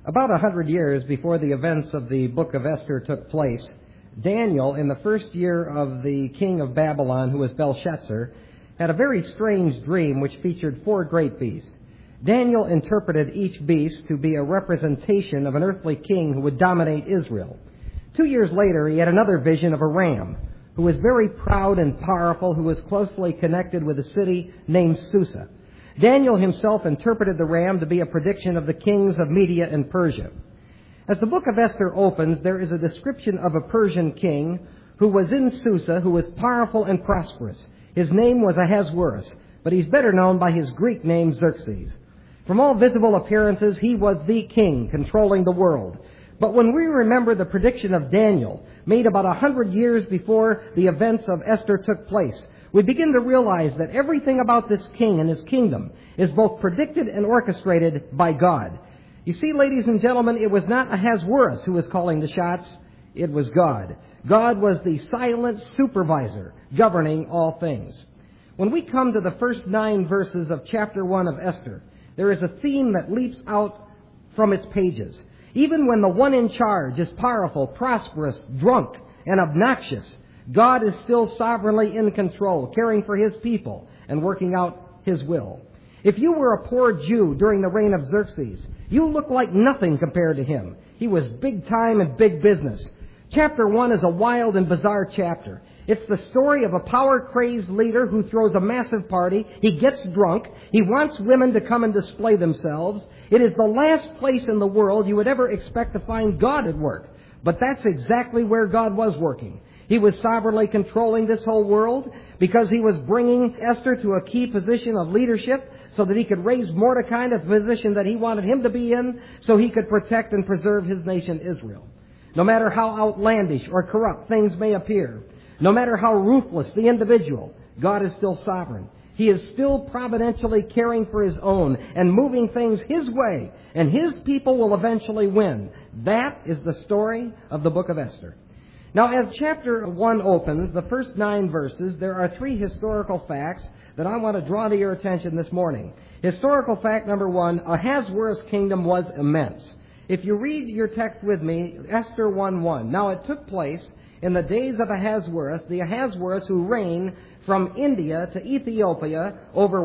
About 100 years before the events of the book of Esther took place, Daniel, in the first year of the king of Babylon, who was Belshazzar, had a very strange dream which featured 4 great beasts. Daniel interpreted each beast to be a representation of an earthly king who would dominate Israel. 2 years later, he had another vision of a ram who was very proud and powerful, who was closely connected with a city named Susa. Daniel himself interpreted the ram to be a prediction of the kings of Media and Persia. As the book of Esther opens, there is a description of a Persian king who was in Susa, who was powerful and prosperous. His name was Ahasuerus, but he's better known by his Greek name Xerxes. From all visible appearances, he was the king controlling the world. But when we remember the prediction of Daniel, made about 100 years before the events of Esther took place, we begin to realize that everything about this king and his kingdom is both predicted and orchestrated by God. You see, ladies and gentlemen, it was not Ahasuerus who was calling the shots. It was God. God was the silent supervisor governing all things. When we come to the first 9 verses of chapter 1 of Esther, there is a theme that leaps out from its pages. Even when the one in charge is powerful, prosperous, drunk, and obnoxious, God is still sovereignly in control, caring for His people and working out His will. If you were a poor Jew during the reign of Xerxes, you look like nothing compared to him. He was big time and big business. Chapter 1 is a wild and bizarre chapter. It's the story of a power-crazed leader who throws a massive party. He gets drunk. He wants women to come and display themselves. It is the last place in the world you would ever expect to find God at work. But that's exactly where God was working. He was sovereignly controlling this whole world because He was bringing Esther to a key position of leadership so that He could raise Mordecai to the position that He wanted him to be in so He could protect and preserve His nation Israel. No matter how outlandish or corrupt things may appear, no matter how ruthless the individual, God is still sovereign. He is still providentially caring for His own and moving things His way, and His people will eventually win. That is the story of the book of Esther. Now, as chapter 1 opens, the first 9 verses, there are 3 historical facts that I want to draw to your attention this morning. Historical fact number 1, Ahasuerus' kingdom was immense. If you read your text with me, Esther 1:1. Now, it took place in the days of Ahasuerus, the Ahasuerus who reigned from India to Ethiopia over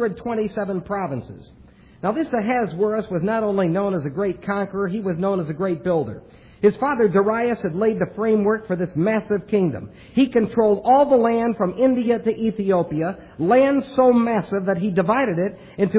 127 provinces. Now, this Ahasuerus was not only known as a great conqueror, he was known as a great builder. His father Darius had laid the framework for this massive kingdom. He controlled all the land from India to Ethiopia, land so massive that he divided it into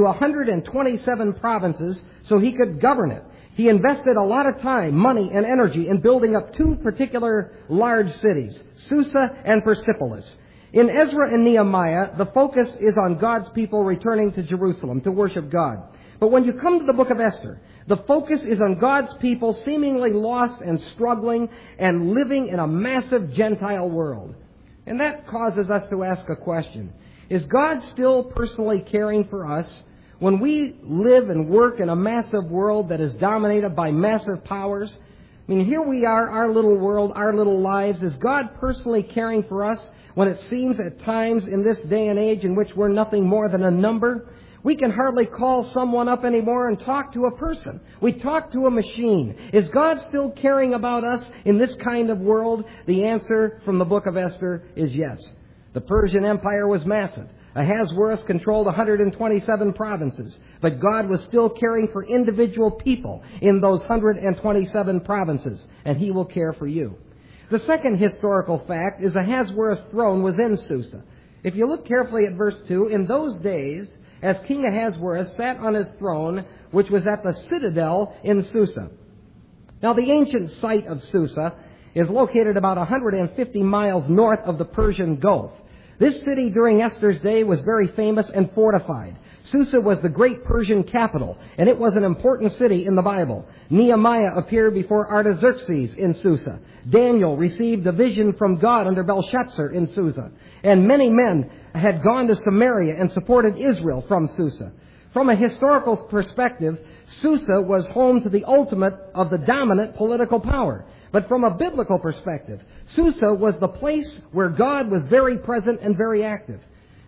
127 provinces so he could govern it. He invested a lot of time, money, and energy in building up 2 particular large cities, Susa and Persepolis. In Ezra and Nehemiah, the focus is on God's people returning to Jerusalem to worship God. But when you come to the book of Esther, the focus is on God's people seemingly lost and struggling and living in a massive Gentile world. And that causes us to ask a question. Is God still personally caring for us when we live and work in a massive world that is dominated by massive powers? I mean, here we are, our little world, our little lives. Is God personally caring for us when it seems at times in this day and age in which we're nothing more than a number? We can hardly call someone up anymore and talk to a person. We talk to a machine. Is God still caring about us in this kind of world? The answer from the book of Esther is yes. The Persian Empire was massive. Ahasuerus controlled 127 provinces, but God was still caring for individual people in those 127 provinces, and He will care for you. The second historical fact is Ahasuerus' throne was in Susa. If you look carefully at verse 2, in those days, as King Ahasuerus sat on his throne, which was at the citadel in Susa. Now, the ancient site of Susa is located about 150 miles north of the Persian Gulf. This city during Esther's day was very famous and fortified. Susa was the great Persian capital, and it was an important city in the Bible. Nehemiah appeared before Artaxerxes in Susa. Daniel received a vision from God under Belshazzar in Susa. And many men had gone to Samaria and supported Israel from Susa. From a historical perspective, Susa was home to the ultimate of the dominant political power. But from a biblical perspective, Susa was the place where God was very present and very active.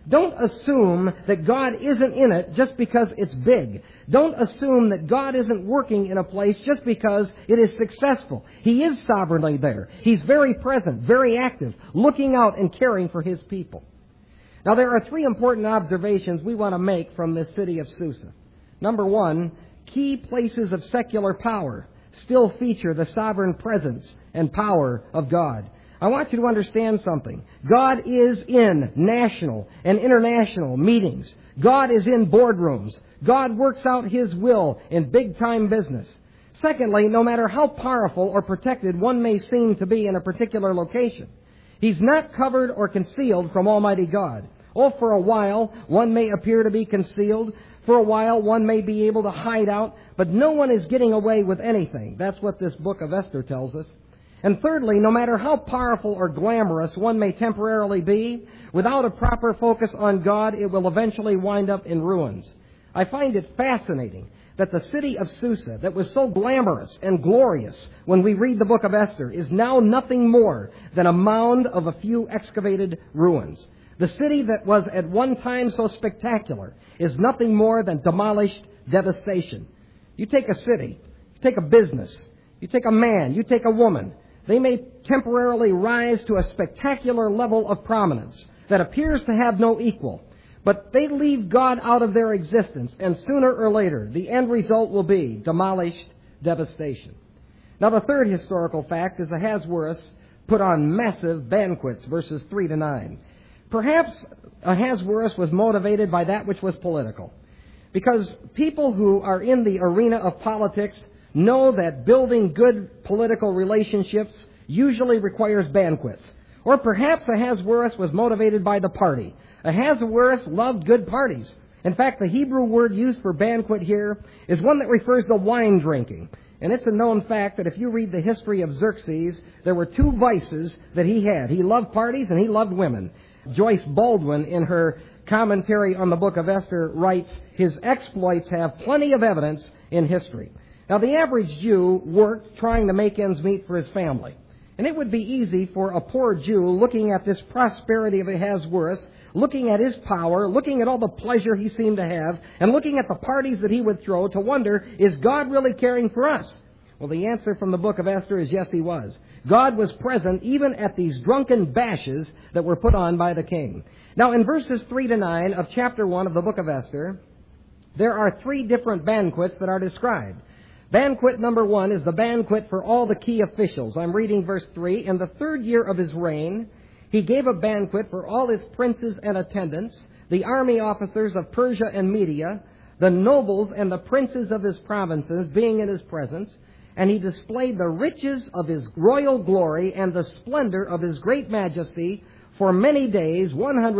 Don't assume that God isn't in it just because it's big. Don't assume that God isn't working in a place just because it is successful. He is sovereignly there. He's very present, very active, looking out and caring for His people. Now, there are three important observations we want to make from this city of Susa. Number one, key places of secular power still feature the sovereign presence and power of God. I want you to understand something. God is in national and international meetings. God is in boardrooms. God works out His will in big-time business. Secondly, no matter how powerful or protected one may seem to be in a particular location, He's not covered or concealed from Almighty God. Oh, for a while, one may appear to be concealed. For a while, one may be able to hide out, but no one is getting away with anything. That's what this book of Esther tells us. And thirdly, no matter how powerful or glamorous one may temporarily be, without a proper focus on God, it will eventually wind up in ruins. I find it fascinating that the city of Susa, that was so glamorous and glorious when we read the book of Esther, is now nothing more than a mound of a few excavated ruins. The city that was at one time so spectacular is nothing more than demolished devastation. You take a city, you take a business, you take a man, you take a woman. They may temporarily rise to a spectacular level of prominence that appears to have no equal. But they leave God out of their existence, and sooner or later, the end result will be demolished devastation. Now, the third historical fact is Ahasuerus put on massive banquets, verses 3 to 9. Perhaps Ahasuerus was motivated by that which was political, because people who are in the arena of politics know that building good political relationships usually requires banquets. Or perhaps Ahasuerus was motivated by the party. Ahasuerus loved good parties. In fact, the Hebrew word used for banquet here is one that refers to wine drinking. And it's a known fact that if you read the history of Xerxes, there were two vices that he had. He loved parties and he loved women. Joyce Baldwin, in her commentary on the book of Esther, writes, his exploits have plenty of evidence in history. Now, the average Jew worked trying to make ends meet for his family. And it would be easy for a poor Jew looking at this prosperity of Ahasuerus, looking at his power, looking at all the pleasure he seemed to have, and looking at the parties that he would throw to wonder, is God really caring for us? Well, the answer from the book of Esther is yes, He was. God was present even at these drunken bashes that were put on by the king. Now, in verses 3 to 9 of chapter 1 of the book of Esther, there are three different banquets that are described. Banquet number 1 is the banquet for all the key officials. I'm reading verse 3. In the 3rd year of his reign, he gave a banquet for all his princes and attendants, the army officers of Persia and Media, the nobles and the princes of his provinces being in his presence, and he displayed the riches of his royal glory and the splendor of his great majesty for many days,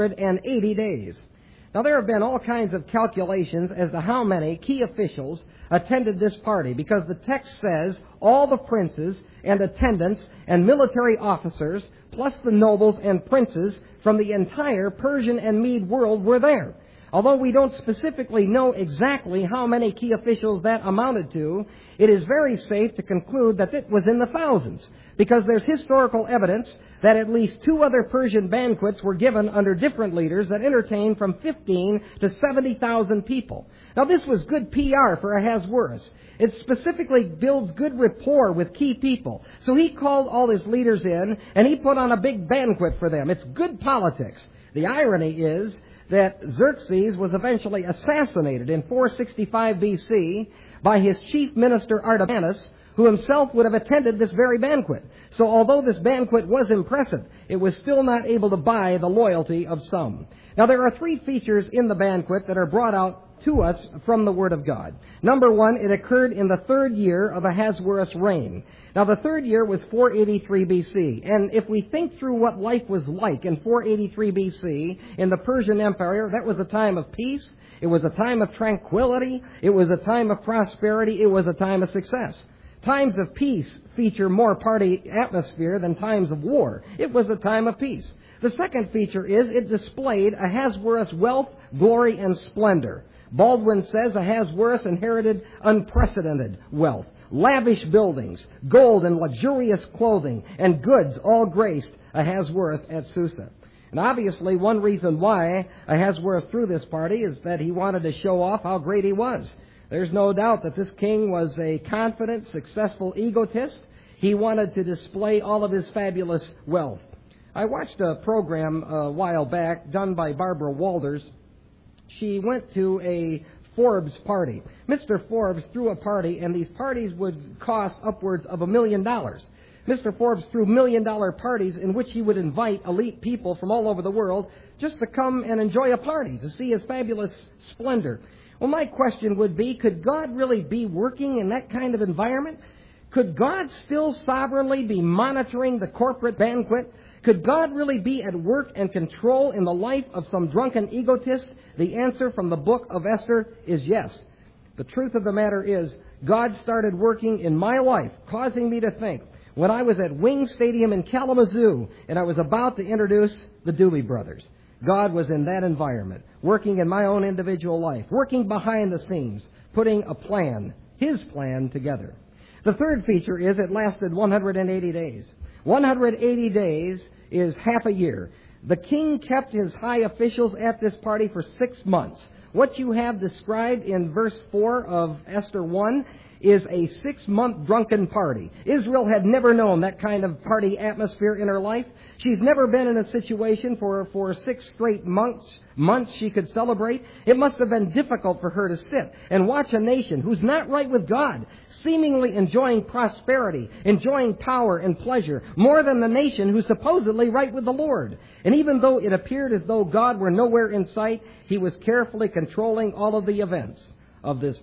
180 days. Now, there have been all kinds of calculations as to how many key officials attended this party, because the text says all the princes and attendants and military officers, plus the nobles and princes from the entire Persian and Mede world were there. Although we don't specifically know exactly how many key officials that amounted to, it is very safe to conclude that it was in the thousands, because there's historical evidence that at least 2 other Persian banquets were given under different leaders that entertained from 15 to 70,000 people. Now, this was good PR for Ahasuerus. It specifically builds good rapport with key people. So he called all his leaders in, and he put on a big banquet for them. It's good politics. The irony is that Xerxes was eventually assassinated in 465 BC by his chief minister Artabanus, who himself would have attended this very banquet. So although this banquet was impressive, it was still not able to buy the loyalty of some. Now, there are 3 features in the banquet that are brought out to us from the Word of God. Number 1, it occurred in the 3rd year of Ahasuerus' reign. Now, the 3rd year was 483 BC. And if we think through what life was like in 483 BC in the Persian Empire, that was a time of peace. It was a time of tranquility. It was a time of prosperity. It was a time of success. Times of peace feature more party atmosphere than times of war. It was a time of peace. The second feature is it displayed Ahasuerus' wealth, glory, and splendor. Baldwin says Ahasuerus inherited unprecedented wealth, lavish buildings, gold and luxurious clothing, and goods all graced Ahasuerus at Susa. And obviously, one reason why Ahasuerus threw this party is that he wanted to show off how great he was. There's no doubt that this king was a confident, successful egotist. He wanted to display all of his fabulous wealth. I watched a program a while back done by Barbara Walters. She went to a Forbes party. Mr. Forbes threw a party, and these parties would cost upwards of $1 million. Mr. Forbes threw $1 million parties in which he would invite elite people from all over the world just to come and enjoy a party, to see his fabulous splendor. Well, my question would be, could God really be working in that kind of environment? Could God still sovereignly be monitoring the corporate banquet? Could God really be at work and control in the life of some drunken egotist? The answer from the book of Esther is yes. The truth of the matter is, God started working in my life, causing me to think, when I was at Wing Stadium in Kalamazoo and I was about to introduce the Doobie Brothers. God was in that environment, working in my own individual life, working behind the scenes, putting a plan, His plan, together. The third feature is it lasted 180 days. 180 days is half a year. The king kept his high officials at this party for 6 months. What you have described in verse 4 of Esther 1 is a 6-month drunken party. Israel had never known that kind of party atmosphere in her life. She's never been in a situation for 6 straight months she could celebrate. It must have been difficult for her to sit and watch a nation who's not right with God, seemingly enjoying prosperity, enjoying power and pleasure, more than the nation who's supposedly right with the Lord. And even though it appeared as though God were nowhere in sight, He was carefully controlling all of the events of this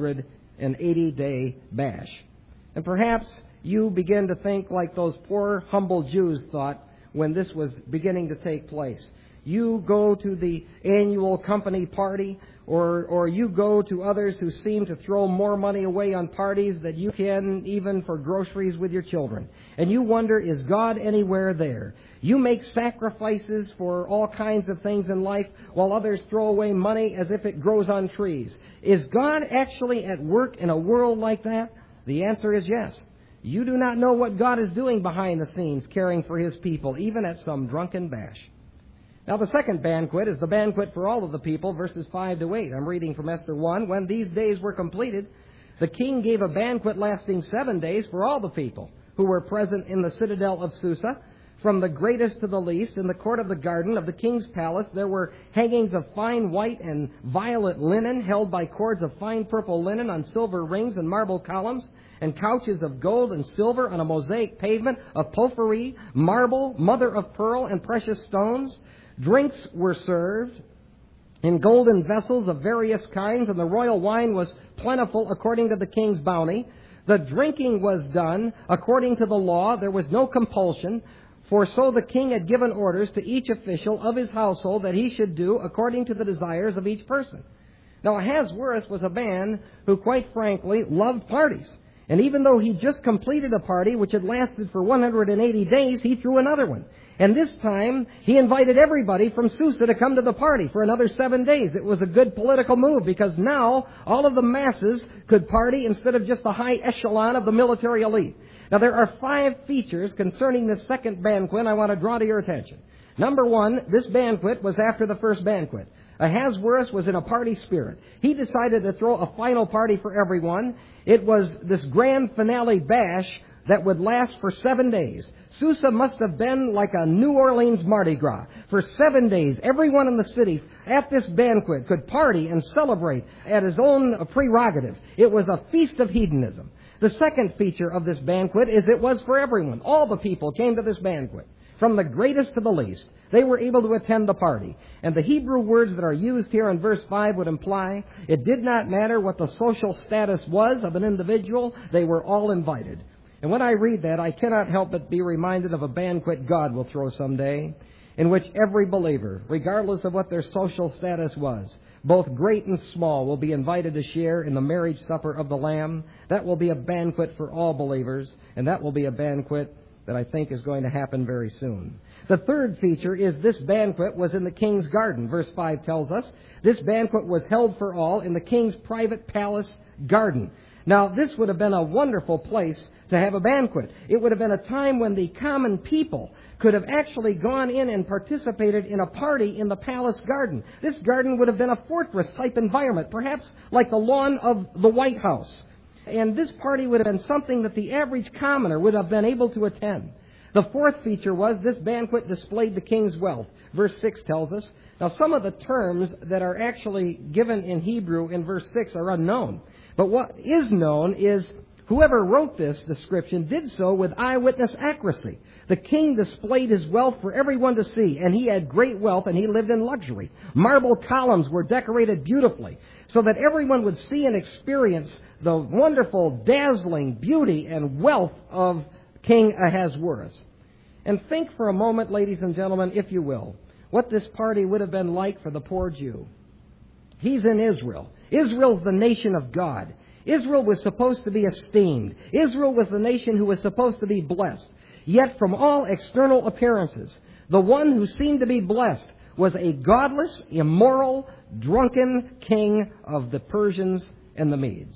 180-day bash. And perhaps you begin to think like those poor, humble Jews thought when this was beginning to take place. You go to the annual company party, or you go to others who seem to throw more money away on parties than you can even for groceries with your children. And you wonder, is God anywhere there? You make sacrifices for all kinds of things in life while others throw away money as if it grows on trees. Is God actually at work in a world like that? The answer is yes. You do not know what God is doing behind the scenes, caring for His people, even at some drunken bash. Now, the second banquet is the banquet for all of the people, verses 5 to 8. I'm reading from Esther 1. When these days were completed, the king gave a banquet lasting 7 days for all the people who were present in the citadel of Susa. From the greatest to the least, in the court of the garden of the king's palace, there were hangings of fine white and violet linen, held by cords of fine purple linen on silver rings and marble columns, and couches of gold and silver on a mosaic pavement of porphyry, marble, mother of pearl, and precious stones. Drinks were served in golden vessels of various kinds, and the royal wine was plentiful according to the king's bounty. The drinking was done according to the law. There was no compulsion, for so the king had given orders to each official of his household that he should do according to the desires of each person. Now, Ahasuerus was a man who, quite frankly, loved parties. And even though he just completed a party which had lasted for 180 days, he threw another one. And this time, he invited everybody from Susa to come to the party for another 7 days. It was a good political move because now all of the masses could party instead of just the high echelon of the military elite. Now, there are 5 features concerning this second banquet I want to draw to your attention. Number 1, this banquet was after the first banquet. Ahasuerus was in a party spirit. He decided to throw a final party for everyone. It was this grand finale bash that would last for 7 days. Susa must have been like a New Orleans Mardi Gras. For 7 days, everyone in the city at this banquet could party and celebrate at his own prerogative. It was a feast of hedonism. The second feature of this banquet is it was for everyone. All the people came to this banquet, from the greatest to the least. They were able to attend the party. And the Hebrew words that are used here in verse 5 would imply it did not matter what the social status was of an individual. They were all invited. And when I read that, I cannot help but be reminded of a banquet God will throw someday, in which every believer, regardless of what their social status was, both great and small, will be invited to share in the marriage supper of the Lamb. That will be a banquet for all believers, and that will be a banquet that I think is going to happen very soon. The third feature is this banquet was in the king's garden. Verse 5 tells us this banquet was held for all in the king's private palace garden. Now, this would have been a wonderful place to have a banquet. It would have been a time when the common people could have actually gone in and participated in a party in the palace garden. This garden would have been a fortress-type environment, perhaps like the lawn of the White House. And this party would have been something that the average commoner would have been able to attend. The fourth feature was this banquet displayed the king's wealth. Verse 6 tells us. Now, some of the terms that are actually given in Hebrew in verse 6 are unknown. But what is known is whoever wrote this description did so with eyewitness accuracy. The king displayed his wealth for everyone to see, and he had great wealth, and he lived in luxury. Marble columns were decorated beautifully, so that everyone would see and experience the wonderful, dazzling beauty and wealth of King Ahasuerus. And think for a moment, ladies and gentlemen, if you will, what this party would have been like for the poor Jew. He's in Israel. Israel's the nation of God. Israel was supposed to be esteemed. Israel was the nation who was supposed to be blessed. Yet from all external appearances, the one who seemed to be blessed was a godless, immoral, drunken king of the Persians and the Medes.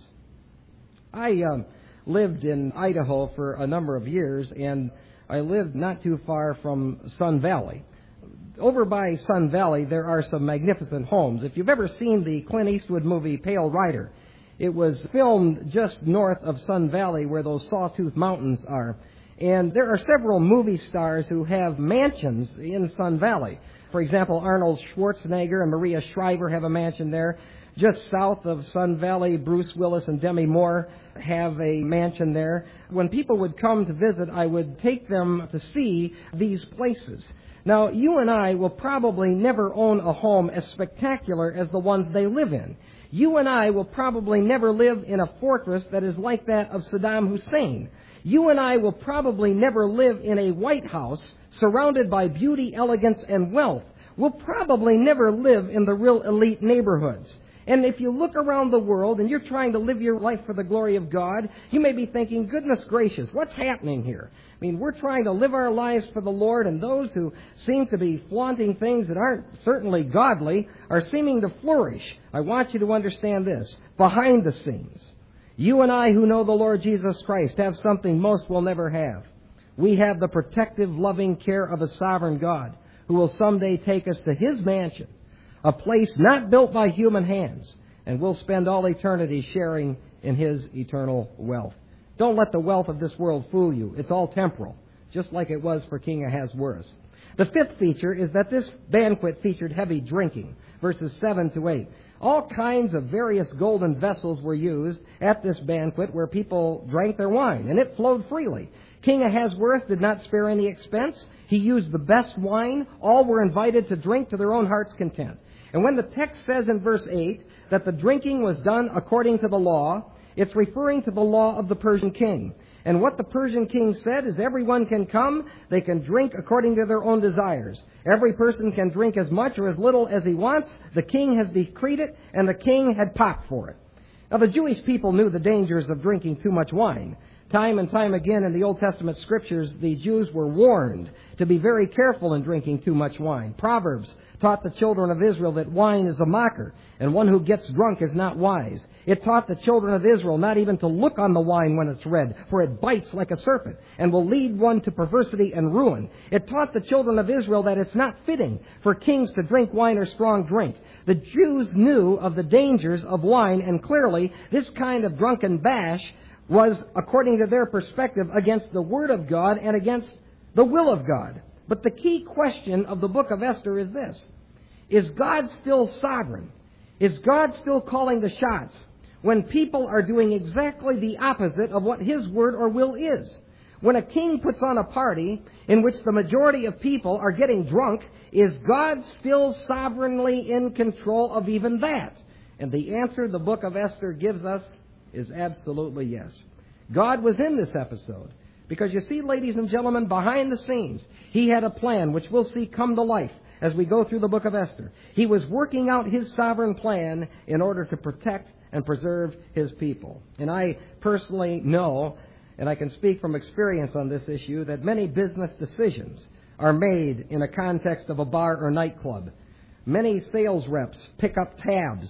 I lived in Idaho for a number of years, and I lived not too far from Sun Valley. Over by Sun Valley, there are some magnificent homes. If you've ever seen the Clint Eastwood movie Pale Rider, it was filmed just north of Sun Valley where those Sawtooth Mountains are. And there are several movie stars who have mansions in Sun Valley. For example, Arnold Schwarzenegger and Maria Shriver have a mansion there. Just south of Sun Valley, Bruce Willis and Demi Moore have a mansion there. When people would come to visit, I would take them to see these places. Now, you and I will probably never own a home as spectacular as the ones they live in. You and I will probably never live in a fortress that is like that of Saddam Hussein. You and I will probably never live in a White House surrounded by beauty, elegance, and wealth. We'll probably never live in the real elite neighborhoods. And if you look around the world and you're trying to live your life for the glory of God, you may be thinking, goodness gracious, what's happening here? I mean, we're trying to live our lives for the Lord, and those who seem to be flaunting things that aren't certainly godly are seeming to flourish. I want you to understand this. Behind the scenes, you and I who know the Lord Jesus Christ have something most will never have. We have the protective, loving care of a sovereign God who will someday take us to His mansion, a place not built by human hands, and we'll spend all eternity sharing in His eternal wealth. Don't let the wealth of this world fool you. It's all temporal, just like it was for King Ahasuerus. The fifth feature is that this banquet featured heavy drinking, verses 7 to 8. All kinds of various golden vessels were used at this banquet where people drank their wine, and it flowed freely. King Ahasuerus did not spare any expense. He used the best wine. All were invited to drink to their own heart's content. And when the text says in verse 8 that the drinking was done according to the law, it's referring to the law of the Persian king. And what the Persian king said is everyone can come, they can drink according to their own desires. Every person can drink as much or as little as he wants. The king has decreed it, and the king had popped for it. Now, the Jewish people knew the dangers of drinking too much wine. Time and time again in the Old Testament Scriptures, the Jews were warned to be very careful in drinking too much wine. Proverbs taught the children of Israel that wine is a mocker, and one who gets drunk is not wise. It taught the children of Israel not even to look on the wine when it's red, for it bites like a serpent, and will lead one to perversity and ruin. It taught the children of Israel that it's not fitting for kings to drink wine or strong drink. The Jews knew of the dangers of wine, and clearly this kind of drunken bash was, according to their perspective, against the Word of God and against the will of God. But the key question of the book of Esther is this. Is God still sovereign? Is God still calling the shots when people are doing exactly the opposite of what His word or will is? When a king puts on a party in which the majority of people are getting drunk, is God still sovereignly in control of even that? And the answer the book of Esther gives us is absolutely yes. God was in this episode. Because you see, ladies and gentlemen, behind the scenes, He had a plan which we'll see come to life as we go through the book of Esther. He was working out His sovereign plan in order to protect and preserve His people. And I personally know, and I can speak from experience on this issue, that many business decisions are made in a context of a bar or nightclub. Many sales reps pick up tabs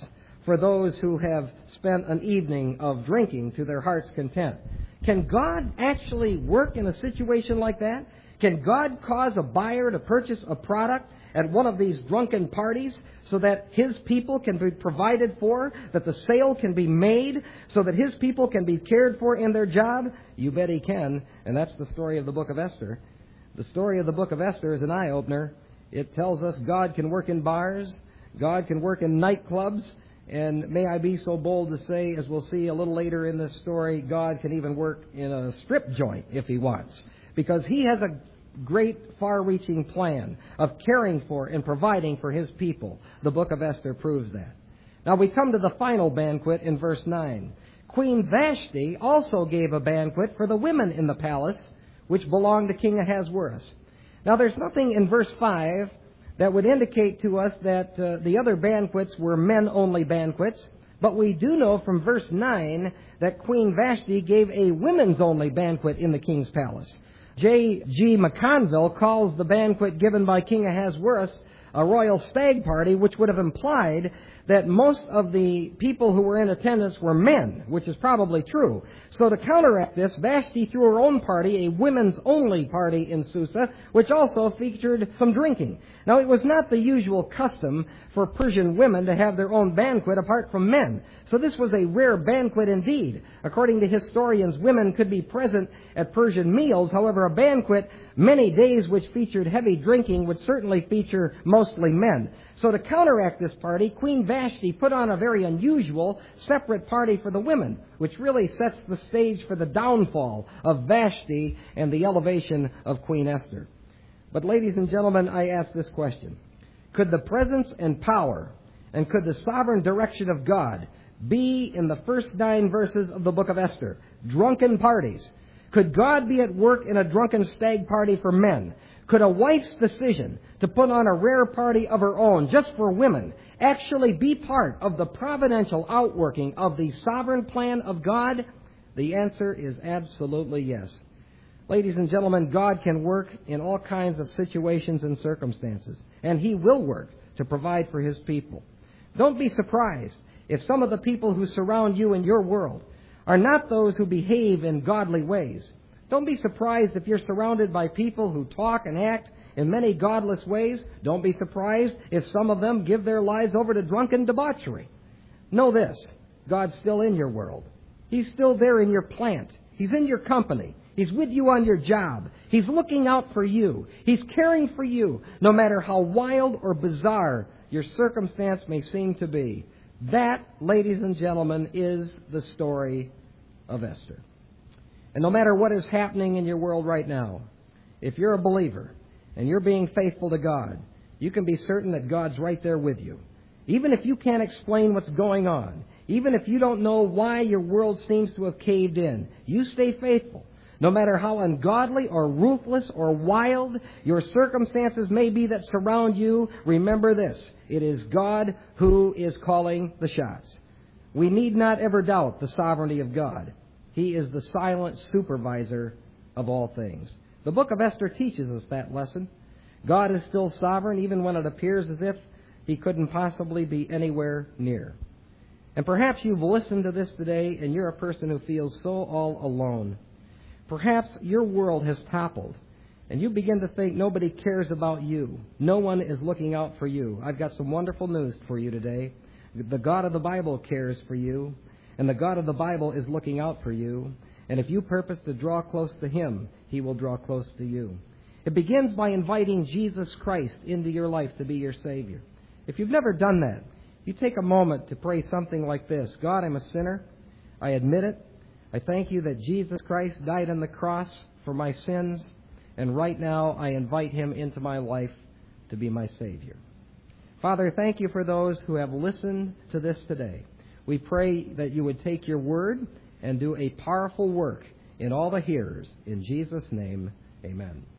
for those who have spent an evening of drinking to their heart's content. Can God actually work in a situation like that? Can God cause a buyer to purchase a product at one of these drunken parties so that His people can be provided for, that the sale can be made, so that His people can be cared for in their job? You bet He can, and that's the story of the book of Esther. The story of the book of Esther is an eye-opener. It tells us God can work in bars, God can work in nightclubs, and may I be so bold to say, as we'll see a little later in this story, God can even work in a strip joint if He wants, because He has a great, far-reaching plan of caring for and providing for His people. The book of Esther proves that. Now we come to the final banquet in verse 9. Queen Vashti also gave a banquet for the women in the palace, which belonged to King Ahasuerus. Now there's nothing in verse 5 that would indicate to us that the other banquets were men-only banquets, but we do know from verse 9 that Queen Vashti gave a women's-only banquet in the king's palace. J.G. McConville calls the banquet given by King Ahasuerus a royal stag party, which would have implied that most of the people who were in attendance were men, which is probably true. So to counteract this, Vashti threw her own party, a women's-only party in Susa, which also featured some drinking. Now, it was not the usual custom for Persian women to have their own banquet apart from men. So this was a rare banquet indeed. According to historians, women could be present at Persian meals. However, a banquet many days which featured heavy drinking would certainly feature mostly men. So to counteract this party, Queen Vashti put on a very unusual separate party for the women, which really sets the stage for the downfall of Vashti and the elevation of Queen Esther. But ladies and gentlemen, I ask this question. Could the presence and power and could the sovereign direction of God be in the first 9 verses of the book of Esther? Drunken parties. Could God be at work in a drunken stag party for men? Could a wife's decision to put on a rare party of her own just for women actually be part of the providential outworking of the sovereign plan of God? The answer is absolutely yes. Ladies and gentlemen, God can work in all kinds of situations and circumstances, and He will work to provide for His people. Don't be surprised if some of the people who surround you in your world are not those who behave in godly ways. Don't be surprised if you're surrounded by people who talk and act in many godless ways. Don't be surprised if some of them give their lives over to drunken debauchery. Know this, God's still in your world. He's still there in your plant. He's in your company. He's with you on your job. He's looking out for you. He's caring for you, no matter how wild or bizarre your circumstance may seem to be. That, ladies and gentlemen, is the story of Esther. And no matter what is happening in your world right now, if you're a believer and you're being faithful to God, you can be certain that God's right there with you. Even if you can't explain what's going on, even if you don't know why your world seems to have caved in, you stay faithful. No matter how ungodly or ruthless or wild your circumstances may be that surround you, remember this. It is God who is calling the shots. We need not ever doubt the sovereignty of God. He is the silent supervisor of all things. The book of Esther teaches us that lesson. God is still sovereign even when it appears as if He couldn't possibly be anywhere near. And perhaps you've listened to this today and you're a person who feels so all alone. Perhaps your world has toppled and you begin to think nobody cares about you. No one is looking out for you. I've got some wonderful news for you today. The God of the Bible cares for you, and the God of the Bible is looking out for you. And if you purpose to draw close to Him, He will draw close to you. It begins by inviting Jesus Christ into your life to be your Savior. If you've never done that, you take a moment to pray something like this. God, I'm a sinner. I admit it. I thank You that Jesus Christ died on the cross for my sins, and right now I invite Him into my life to be my Savior. Father, thank You for those who have listened to this today. We pray that You would take Your word and do a powerful work in all the hearers. In Jesus' name, amen.